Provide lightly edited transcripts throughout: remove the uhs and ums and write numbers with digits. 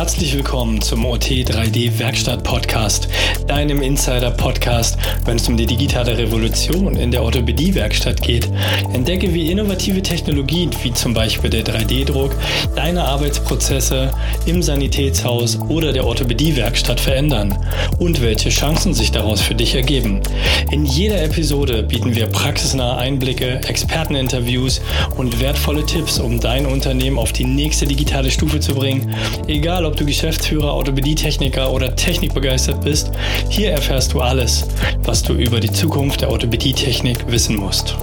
Herzlich willkommen zum OT3D-Werkstatt-Podcast, deinem Insider-Podcast, wenn es um die digitale Revolution in der Orthopädie-Werkstatt geht. Entdecke, wie innovative Technologien, wie zum Beispiel der 3D-Druck, deine Arbeitsprozesse im Sanitätshaus oder der Orthopädie-Werkstatt verändern und welche Chancen sich daraus für dich ergeben. In jeder Episode bieten wir praxisnahe Einblicke, Experteninterviews und wertvolle Tipps, um dein Unternehmen auf die nächste digitale Stufe zu bringen. Egal, ob du Geschäftsführer, Orthopädie-Techniker oder technikbegeistert bist, hier erfährst du alles, was du über die Zukunft der Orthopädie-Technik wissen musst.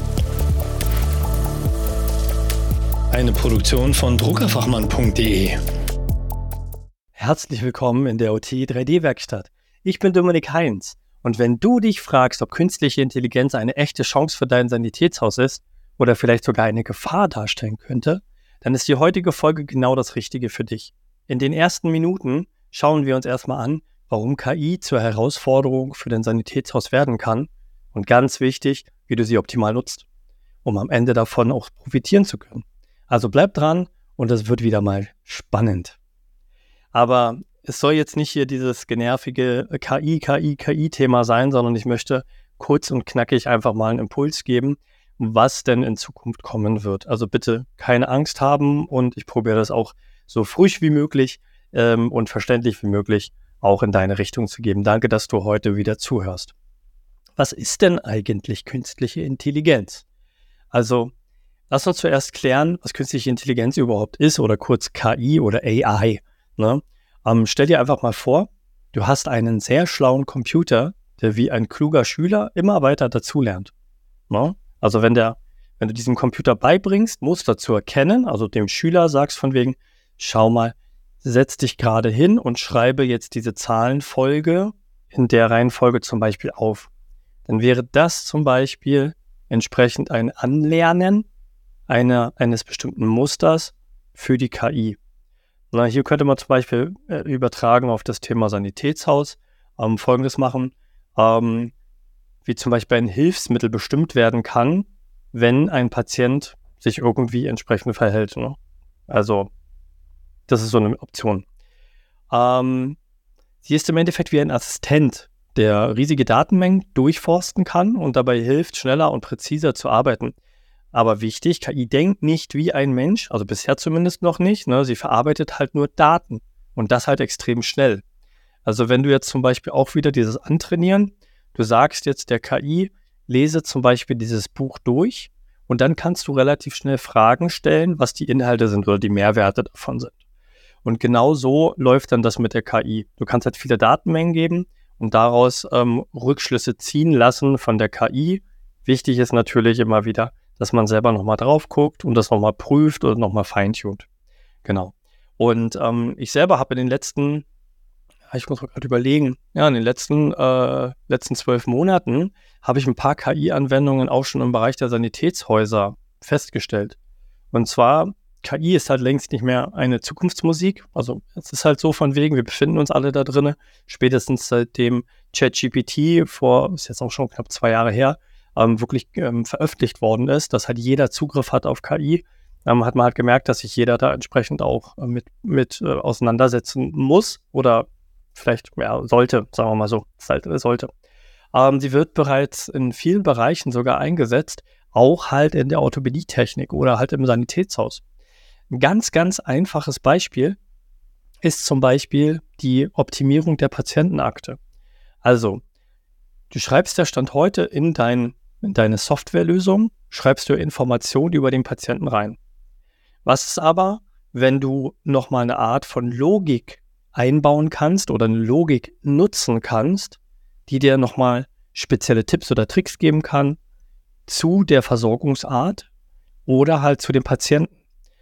Eine Produktion von druckerfachmann.de. Herzlich willkommen in der OT3D-Werkstatt. Ich bin Dominik Heinz und wenn du dich fragst, ob künstliche Intelligenz eine echte Chance für dein Sanitätshaus ist oder vielleicht sogar eine Gefahr darstellen könnte, dann ist die heutige Folge genau das Richtige für dich. In den ersten Minuten schauen wir uns erstmal an, warum KI zur Herausforderung für dein Sanitätshaus werden kann und ganz wichtig, wie du sie optimal nutzt, um am Ende davon auch profitieren zu können. Also bleib dran und es wird wieder mal spannend. Aber es soll jetzt nicht hier dieses genervige KI-Thema sein, sondern ich möchte kurz und knackig einfach mal einen Impuls geben, was denn in Zukunft kommen wird. Also bitte keine Angst haben und ich probiere das auch so ruhig wie möglich und verständlich wie möglich auch in deine Richtung zu geben. Danke, dass du heute wieder zuhörst. Was ist denn eigentlich künstliche Intelligenz? Also, lass uns zuerst klären, was künstliche Intelligenz überhaupt ist oder kurz KI oder AI. Ne? Stell dir einfach mal vor, du hast einen sehr schlauen Computer, der wie ein kluger Schüler immer weiter dazulernt. Ne? Also wenn du diesem Computer beibringst, Muster zu erkennen, also dem Schüler sagst von wegen, schau mal, setz dich gerade hin und schreibe jetzt diese Zahlenfolge in der Reihenfolge zum Beispiel auf. Dann wäre das zum Beispiel entsprechend ein Anlernen eines bestimmten Musters für die KI. Na, hier könnte man zum Beispiel übertragen auf das Thema Sanitätshaus Folgendes machen, wie zum Beispiel ein Hilfsmittel bestimmt werden kann, wenn ein Patient sich irgendwie entsprechend verhält. Ne? Also das ist so eine Option. Sie ist im Endeffekt wie ein Assistent, der riesige Datenmengen durchforsten kann und dabei hilft, schneller und präziser zu arbeiten. Aber wichtig, KI denkt nicht wie ein Mensch, also bisher zumindest noch nicht. Ne? Sie verarbeitet halt nur Daten und das halt extrem schnell. Also wenn du jetzt zum Beispiel auch wieder dieses Antrainieren, du sagst jetzt der KI, lese zum Beispiel dieses Buch durch und dann kannst du relativ schnell Fragen stellen, was die Inhalte sind oder die Mehrwerte davon sind. Und genau so läuft dann das mit der KI. Du kannst halt viele Datenmengen geben und daraus Rückschlüsse ziehen lassen von der KI. Wichtig ist natürlich immer wieder, dass man selber nochmal drauf guckt und das nochmal prüft oder nochmal feintunt. Genau. Und ich selber habe in den letzten, ich muss mal gerade überlegen, in den letzten 12 Monaten habe ich ein paar KI-Anwendungen auch schon im Bereich der Sanitätshäuser festgestellt. Und zwar, KI ist halt längst nicht mehr eine Zukunftsmusik. Also es ist halt so von wegen, wir befinden uns alle da drin. Spätestens seitdem ChatGPT ist jetzt auch schon knapp 2 Jahre her, wirklich veröffentlicht worden ist, dass halt jeder Zugriff hat auf KI, hat man halt gemerkt, dass sich jeder da entsprechend auch mit auseinandersetzen muss oder vielleicht sollte, sagen wir mal so, sollte. Sie wird bereits in vielen Bereichen sogar eingesetzt, auch halt in der Orthopädie-Technik oder halt im Sanitätshaus. Ein ganz, ganz einfaches Beispiel ist zum Beispiel die Optimierung der Patientenakte. Also, du schreibst ja Stand heute in deine Softwarelösung, schreibst du Informationen über den Patienten rein. Was ist aber, wenn du nochmal eine Art von Logik einbauen kannst oder eine Logik nutzen kannst, die dir nochmal spezielle Tipps oder Tricks geben kann zu der Versorgungsart oder halt zu dem Patienten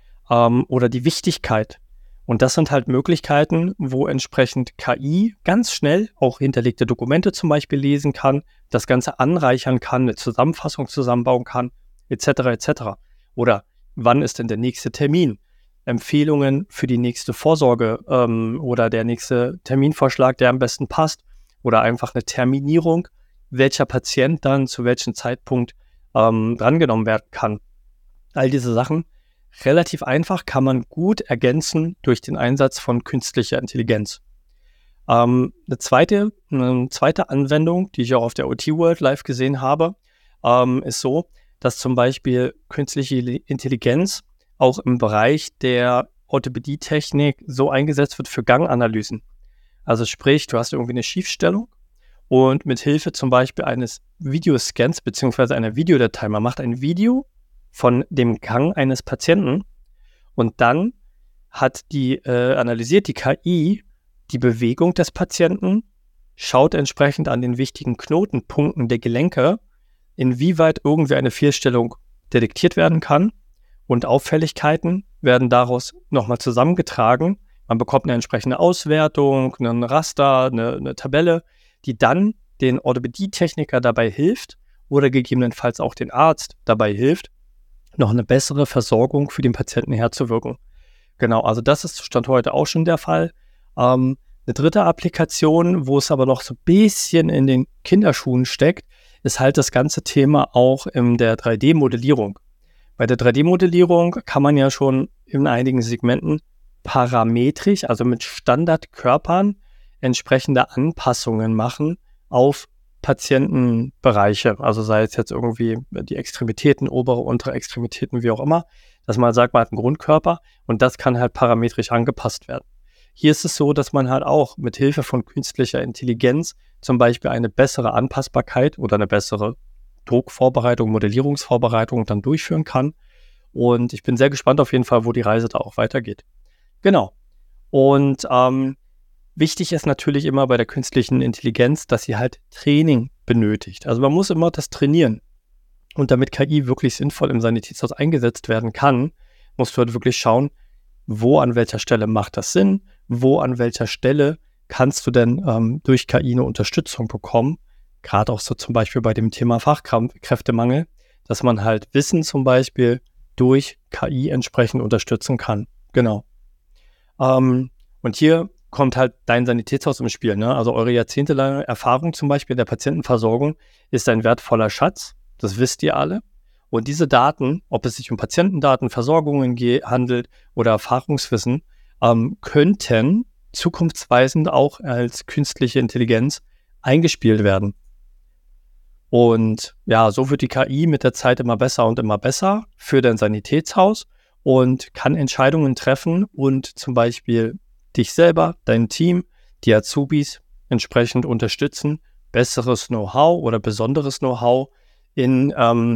oder die Wichtigkeit. Und das sind halt Möglichkeiten, wo entsprechend KI ganz schnell auch hinterlegte Dokumente zum Beispiel lesen kann, das Ganze anreichern kann, eine Zusammenfassung zusammenbauen kann, etc. etc. Oder wann ist denn der nächste Termin? Empfehlungen für die nächste Vorsorge oder der nächste Terminvorschlag, der am besten passt. Oder einfach eine Terminierung, welcher Patient dann zu welchem Zeitpunkt drangenommen werden kann. All diese Sachen relativ einfach, kann man gut ergänzen durch den Einsatz von künstlicher Intelligenz. Eine zweite Anwendung, die ich auch auf der OT World live gesehen habe, ist so, dass zum Beispiel künstliche Intelligenz auch im Bereich der Orthopädietechnik so eingesetzt wird für Ganganalysen. Also sprich, du hast irgendwie eine Schiefstellung und mit Hilfe zum Beispiel eines Videoscans bzw. einer Videodatei, man macht ein Video von dem Gang eines Patienten und dann analysiert die KI die Bewegung des Patienten, schaut entsprechend an den wichtigen Knotenpunkten der Gelenke, inwieweit irgendwie eine Fehlstellung detektiert werden kann und Auffälligkeiten werden daraus nochmal zusammengetragen. Man bekommt eine entsprechende Auswertung, einen Raster, eine Tabelle, die dann den Orthopädietechniker dabei hilft oder gegebenenfalls auch den Arzt dabei hilft, noch eine bessere Versorgung für den Patienten herzuwirken. Genau, also das ist Stand heute auch schon der Fall. Eine dritte Applikation, wo es aber noch so ein bisschen in den Kinderschuhen steckt, ist halt das ganze Thema auch in der 3D-Modellierung. Bei der 3D-Modellierung kann man ja schon in einigen Segmenten parametrisch, also mit Standardkörpern, entsprechende Anpassungen machen auf Patientenbereiche. Also sei es jetzt irgendwie die Extremitäten, obere, untere Extremitäten, wie auch immer, dass man sagt, man hat einen Grundkörper und das kann halt parametrisch angepasst werden. Hier ist es so, dass man halt auch mit Hilfe von künstlicher Intelligenz zum Beispiel eine bessere Anpassbarkeit oder eine bessere Druckvorbereitung, Modellierungsvorbereitung dann durchführen kann. Und ich bin sehr gespannt auf jeden Fall, wo die Reise da auch weitergeht. Genau. Und wichtig ist natürlich immer bei der künstlichen Intelligenz, dass sie halt Training benötigt. Also man muss immer das trainieren. Und damit KI wirklich sinnvoll im Sanitätshaus eingesetzt werden kann, musst du halt wirklich schauen, wo an welcher Stelle macht das Sinn, wo an welcher Stelle kannst du denn durch KI eine Unterstützung bekommen, gerade auch so zum Beispiel bei dem Thema Fachkräftemangel, dass man halt Wissen zum Beispiel durch KI entsprechend unterstützen kann. Genau. Und hier kommt halt dein Sanitätshaus im Spiel, ne? Also eure jahrzehntelange Erfahrung zum Beispiel in der Patientenversorgung ist ein wertvoller Schatz, das wisst ihr alle. Und diese Daten, ob es sich um Patientendaten, Versorgungen handelt oder Erfahrungswissen, könnten zukunftsweisend auch als künstliche Intelligenz eingespielt werden. Und ja, so wird die KI mit der Zeit immer besser und immer besser für dein Sanitätshaus und kann Entscheidungen treffen und zum Beispiel dich selber, dein Team, die Azubis entsprechend unterstützen, besseres Know-how oder besonderes Know-how in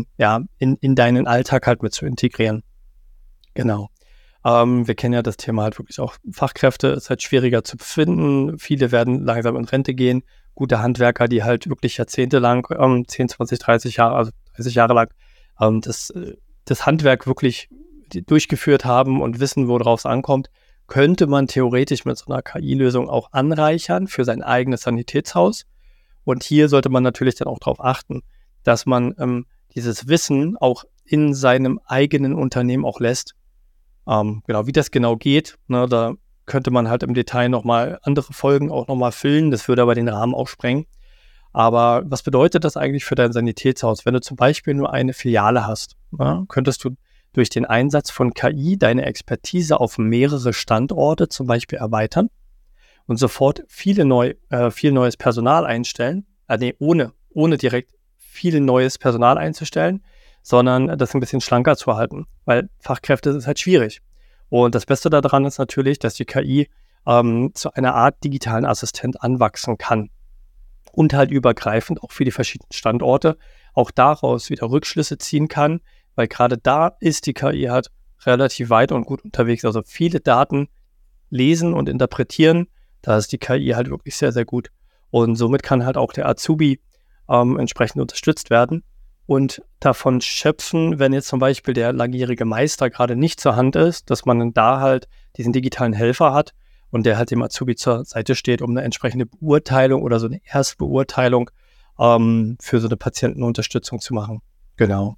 deinen Alltag halt mit zu integrieren. Genau. Wir kennen ja das Thema halt wirklich auch Fachkräfte, ist halt schwieriger zu finden. Viele werden langsam in Rente gehen. Gute Handwerker, die halt wirklich jahrzehntelang, 10, 20, 30 Jahre, also 30 Jahre lang das Handwerk wirklich durchgeführt haben und wissen, worauf es ankommt, könnte man theoretisch mit so einer KI-Lösung auch anreichern für sein eigenes Sanitätshaus. Und hier sollte man natürlich dann auch darauf achten, dass man dieses Wissen auch in seinem eigenen Unternehmen auch lässt. Genau, wie das genau geht, ne, da könnte man halt im Detail nochmal andere Folgen auch nochmal füllen. Das würde aber den Rahmen auch sprengen. Aber was bedeutet das eigentlich für dein Sanitätshaus? Wenn du zum Beispiel nur eine Filiale hast, ne, könntest du durch den Einsatz von KI deine Expertise auf mehrere Standorte zum Beispiel erweitern und sofort viel neues Personal einstellen. Ohne direkt viel neues Personal einzustellen, sondern das ein bisschen schlanker zu halten, weil Fachkräfte ist halt schwierig. Und das Beste daran ist natürlich, dass die KI zu einer Art digitalen Assistent anwachsen kann und halt übergreifend auch für die verschiedenen Standorte auch daraus wieder Rückschlüsse ziehen kann, weil gerade da ist die KI halt relativ weit und gut unterwegs. Also viele Daten lesen und interpretieren, da ist die KI halt wirklich sehr, sehr gut. Und somit kann halt auch der Azubi entsprechend unterstützt werden und davon schöpfen, wenn jetzt zum Beispiel der langjährige Meister gerade nicht zur Hand ist, dass man dann da halt diesen digitalen Helfer hat und der halt dem Azubi zur Seite steht, um eine entsprechende Beurteilung oder so eine Erstbeurteilung für so eine Patientenunterstützung zu machen. Genau.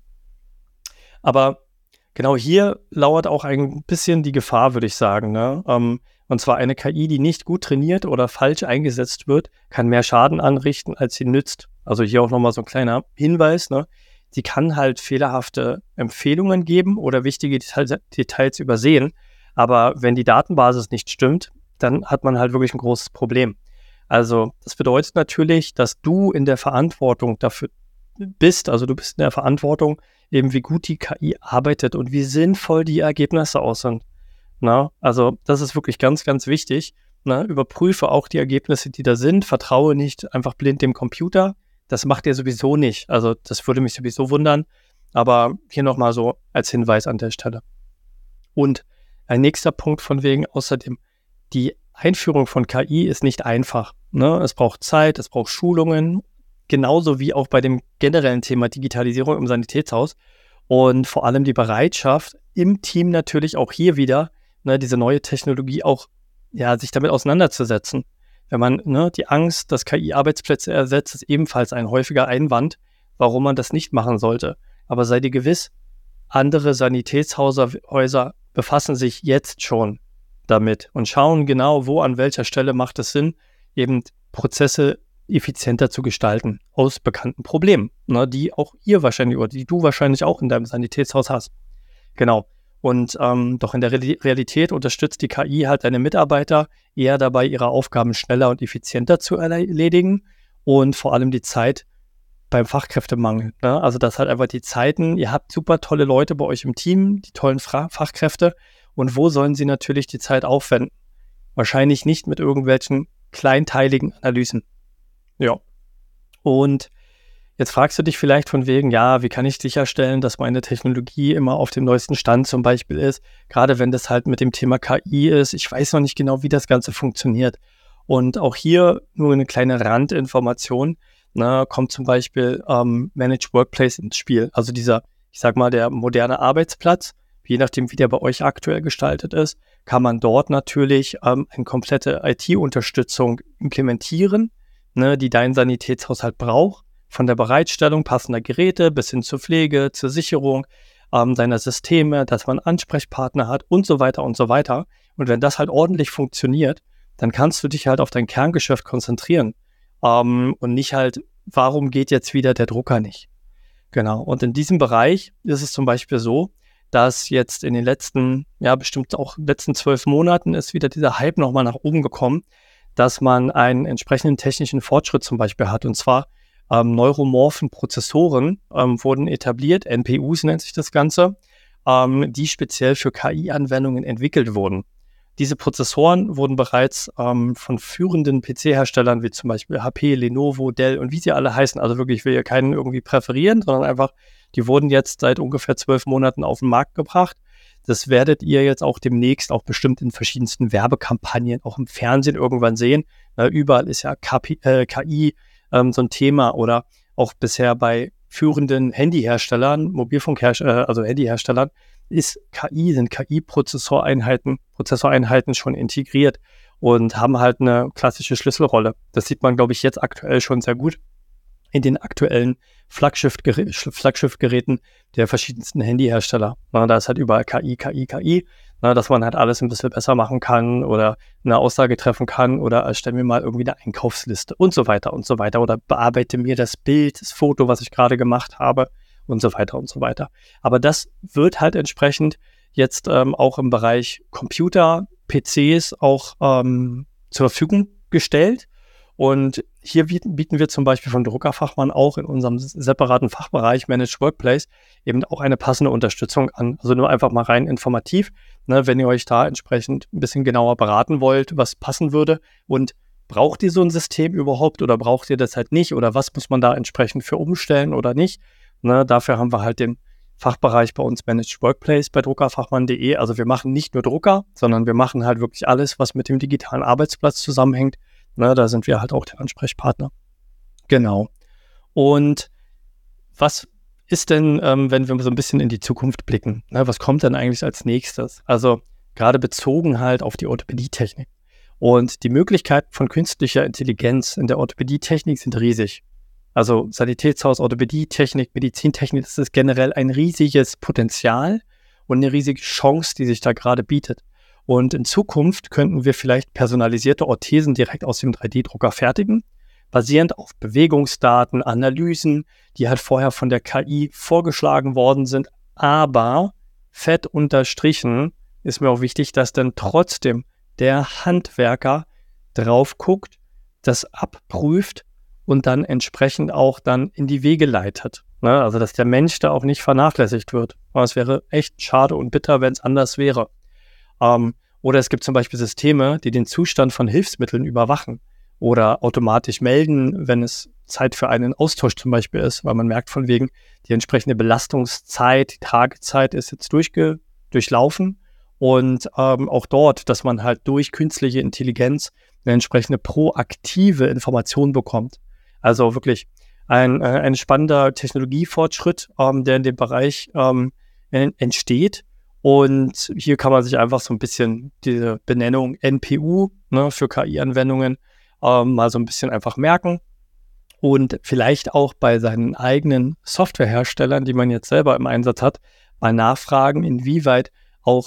Aber genau hier lauert auch ein bisschen die Gefahr, würde ich sagen, ne? Und zwar eine KI, die nicht gut trainiert oder falsch eingesetzt wird, kann mehr Schaden anrichten, als sie nützt. Also hier auch nochmal so ein kleiner Hinweis, ne? die kann halt fehlerhafte Empfehlungen geben oder wichtige Details übersehen. Aber wenn die Datenbasis nicht stimmt, dann hat man halt wirklich ein großes Problem. Also das bedeutet natürlich, dass du in der Verantwortung dafür bist, also du bist in der Verantwortung, eben wie gut die KI arbeitet und wie sinnvoll die Ergebnisse aus sind. Na, also das ist wirklich ganz, ganz wichtig. Na, überprüfe auch die Ergebnisse, die da sind. Vertraue nicht einfach blind dem Computer. Das macht ihr sowieso nicht. Also das würde mich sowieso wundern. Aber hier nochmal so als Hinweis an der Stelle. Und ein nächster Punkt von wegen außerdem, die Einführung von KI ist nicht einfach. Ne? Es braucht Zeit, es braucht Schulungen, genauso wie auch bei dem generellen Thema Digitalisierung im Sanitätshaus. Und vor allem die Bereitschaft im Team natürlich auch hier wieder, ne, diese neue Technologie auch, ja, sich damit auseinanderzusetzen. Wenn man, ne, die Angst, dass KI Arbeitsplätze ersetzt, ist ebenfalls ein häufiger Einwand, warum man das nicht machen sollte. Aber sei dir gewiss, andere Sanitätshäuser befassen sich jetzt schon damit und schauen genau, wo an welcher Stelle macht es Sinn, eben Prozesse effizienter zu gestalten aus bekannten Problemen, ne, die auch ihr wahrscheinlich oder die du wahrscheinlich auch in deinem Sanitätshaus hast. Genau. Und doch in der Realität unterstützt die KI halt deine Mitarbeiter eher dabei, ihre Aufgaben schneller und effizienter zu erledigen und vor allem die Zeit beim Fachkräftemangel. Ne? Also das halt einfach die Zeiten, ihr habt super tolle Leute bei euch im Team, die tollen Fachkräfte und wo sollen sie natürlich die Zeit aufwenden? Wahrscheinlich nicht mit irgendwelchen kleinteiligen Analysen. Ja. Und jetzt fragst du dich vielleicht von wegen, ja, wie kann ich sicherstellen, dass meine Technologie immer auf dem neuesten Stand zum Beispiel ist, gerade wenn das halt mit dem Thema KI ist. Ich weiß noch nicht genau, wie das Ganze funktioniert. Und auch hier nur eine kleine Randinformation, ne, kommt zum Beispiel Managed Workplace ins Spiel. Also dieser, ich sag mal, der moderne Arbeitsplatz, je nachdem, wie der bei euch aktuell gestaltet ist, kann man dort natürlich eine komplette IT-Unterstützung implementieren, ne, die dein Sanitätshaushalt braucht. Von der Bereitstellung passender Geräte bis hin zur Pflege, zur Sicherung deiner Systeme, dass man Ansprechpartner hat und so weiter und so weiter. Und wenn das halt ordentlich funktioniert, dann kannst du dich halt auf dein Kerngeschäft konzentrieren und nicht halt, warum geht jetzt wieder der Drucker nicht? Genau. Und in diesem Bereich ist es zum Beispiel so, dass jetzt in den letzten, ja bestimmt auch letzten 12 Monaten ist wieder dieser Hype nochmal nach oben gekommen, dass man einen entsprechenden technischen Fortschritt zum Beispiel hat. Und zwar neuromorphen Prozessoren wurden etabliert, NPUs nennt sich das Ganze, die speziell für KI-Anwendungen entwickelt wurden. Diese Prozessoren wurden bereits von führenden PC-Herstellern wie zum Beispiel HP, Lenovo, Dell und wie sie alle heißen, also wirklich, ich will hier keinen irgendwie präferieren, sondern einfach, die wurden jetzt seit ungefähr 12 Monaten auf den Markt gebracht. Das werdet ihr jetzt auch demnächst auch bestimmt in verschiedensten Werbekampagnen, auch im Fernsehen irgendwann sehen. Überall ist ja KI so ein Thema oder auch bisher bei führenden Handyherstellern, also Handyherstellern, sind KI-Prozessoreinheiten schon integriert und haben halt eine klassische Schlüsselrolle. Das sieht man, glaube ich, jetzt aktuell schon sehr gut in den aktuellen Flaggschiffgeräten der verschiedensten Handyhersteller. Da ist halt überall KI, dass man halt alles ein bisschen besser machen kann oder eine Aussage treffen kann oder erstell mir mal irgendwie eine Einkaufsliste und so weiter oder bearbeite mir das Bild, das Foto, was ich gerade gemacht habe und so weiter und so weiter. Aber das wird halt entsprechend jetzt auch im Bereich Computer, PCs auch zur Verfügung gestellt. Und hier bieten wir zum Beispiel von Druckerfachmann auch in unserem separaten Fachbereich Managed Workplace eben auch eine passende Unterstützung an. Also nur einfach mal rein informativ, ne, wenn ihr euch da entsprechend ein bisschen genauer beraten wollt, was passen würde. Und braucht ihr so ein System überhaupt oder braucht ihr das halt nicht? Oder was muss man da entsprechend für umstellen oder nicht? Ne, dafür haben wir halt den Fachbereich bei uns Managed Workplace bei druckerfachmann.de. Also wir machen nicht nur Drucker, sondern wir machen halt wirklich alles, was mit dem digitalen Arbeitsplatz zusammenhängt. Ne, da sind wir halt auch der Ansprechpartner. Genau. Und was ist denn, wenn wir so ein bisschen in die Zukunft blicken? Ne, was kommt denn eigentlich als nächstes? Also gerade bezogen halt auf die Orthopädietechnik. Und die Möglichkeiten von künstlicher Intelligenz in der Orthopädietechnik sind riesig. Also Sanitätshaus, Orthopädietechnik, Medizintechnik, das ist generell ein riesiges Potenzial und eine riesige Chance, die sich da gerade bietet. Und in Zukunft könnten wir vielleicht personalisierte Orthesen direkt aus dem 3D-Drucker fertigen, basierend auf Bewegungsdaten, Analysen, die halt vorher von der KI vorgeschlagen worden sind. Aber fett unterstrichen ist mir auch wichtig, dass dann trotzdem der Handwerker drauf guckt, das abprüft und dann entsprechend auch dann in die Wege leitet. Ne? Also, dass der Mensch da auch nicht vernachlässigt wird. Aber es wäre echt schade und bitter, wenn es anders wäre. Oder es gibt zum Beispiel Systeme, die den Zustand von Hilfsmitteln überwachen oder automatisch melden, wenn es Zeit für einen Austausch zum Beispiel ist, weil man merkt von wegen, die entsprechende Belastungszeit, die Tragezeit ist jetzt durchlaufen. Und auch dort, dass man halt durch künstliche Intelligenz eine entsprechende proaktive Information bekommt. Also wirklich ein spannender Technologiefortschritt, der in dem Bereich entsteht. Und hier kann man sich einfach so ein bisschen diese Benennung NPU, ne, für KI-Anwendungen mal so ein bisschen einfach merken und vielleicht auch bei seinen eigenen Softwareherstellern, die man jetzt selber im Einsatz hat, mal nachfragen, inwieweit auch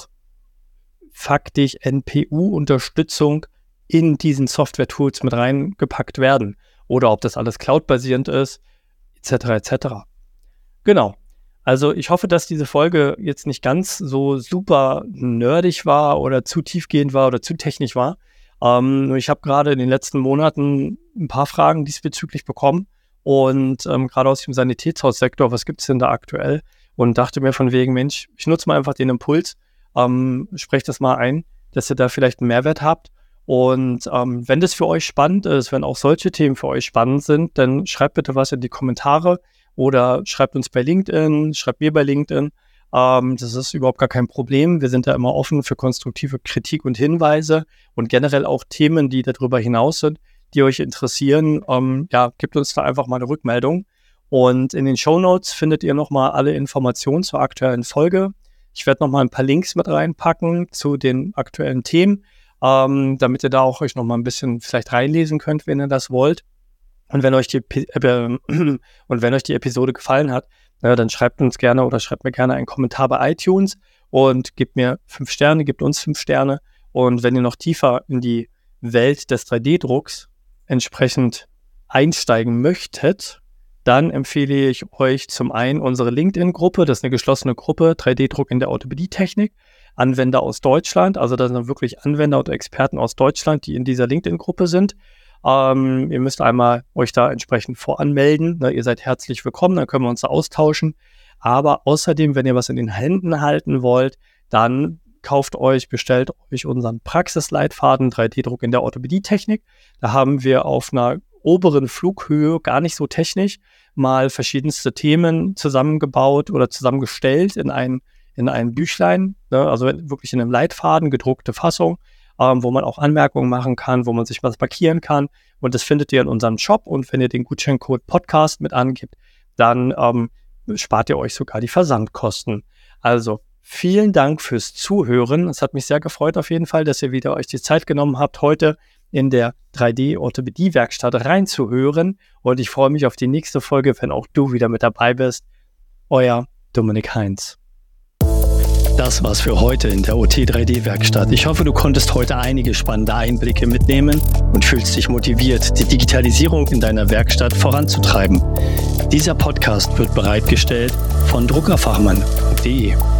faktisch NPU-Unterstützung in diesen Software-Tools mit reingepackt werden oder ob das alles cloud-basierend ist, etc. etc. Genau. Also ich hoffe, dass diese Folge jetzt nicht ganz so super nerdig war oder zu tiefgehend war oder zu technisch war. Ich habe gerade in den letzten Monaten ein paar Fragen diesbezüglich bekommen und gerade aus dem Sanitätshaussektor, was gibt es denn da aktuell? Und dachte mir von wegen, Mensch, ich nutze mal einfach den Impuls, sprecht das mal ein, dass ihr da vielleicht einen Mehrwert habt. Und wenn das für euch spannend ist, wenn auch solche Themen für euch spannend sind, dann schreibt bitte was in die Kommentare oder schreibt uns bei LinkedIn, schreibt mir bei LinkedIn. Das ist überhaupt gar kein Problem. Wir sind da immer offen für konstruktive Kritik und Hinweise und generell auch Themen, die darüber hinaus sind, die euch interessieren. Gebt uns da einfach mal eine Rückmeldung. Und in den Shownotes findet ihr nochmal alle Informationen zur aktuellen Folge. Ich werde nochmal ein paar Links mit reinpacken zu den aktuellen Themen, damit ihr da auch euch nochmal ein bisschen vielleicht reinlesen könnt, wenn ihr das wollt. Und wenn euch die Episode gefallen hat, dann schreibt uns gerne oder schreibt mir gerne einen Kommentar bei iTunes und gebt mir 5 Sterne, gebt uns 5 Sterne. Und wenn ihr noch tiefer in die Welt des 3D-Drucks entsprechend einsteigen möchtet, dann empfehle ich euch zum einen unsere LinkedIn-Gruppe. Das ist eine geschlossene Gruppe, 3D-Druck in der Orthopädie-Technik. Anwender aus Deutschland, also da sind wirklich Anwender und Experten aus Deutschland, die in dieser LinkedIn-Gruppe sind. Ihr müsst einmal euch da entsprechend voranmelden. Ihr seid herzlich willkommen, dann können wir uns da austauschen. Aber außerdem, wenn ihr was in den Händen halten wollt, dann bestellt euch unseren Praxisleitfaden 3D-Druck in der Orthopädie-Technik. Da haben wir auf einer oberen Flughöhe, gar nicht so technisch, mal verschiedenste Themen zusammengebaut oder zusammengestellt in ein Büchlein, also wirklich in einem Leitfaden, gedruckte Fassung, wo man auch Anmerkungen machen kann, wo man sich was markieren kann. Und das findet ihr in unserem Shop. Und wenn ihr den Gutscheincode Podcast mit angibt, dann spart ihr euch sogar die Versandkosten. Also vielen Dank fürs Zuhören. Es hat mich sehr gefreut auf jeden Fall, dass ihr wieder euch die Zeit genommen habt, heute in der 3D-Orthopädie-Werkstatt reinzuhören. Und ich freue mich auf die nächste Folge, wenn auch du wieder mit dabei bist. Euer Dominik Heinz. Das war's für heute in der OT3D-Werkstatt. Ich hoffe, du konntest heute einige spannende Einblicke mitnehmen und fühlst dich motiviert, die Digitalisierung in deiner Werkstatt voranzutreiben. Dieser Podcast wird bereitgestellt von druckerfachmann.de.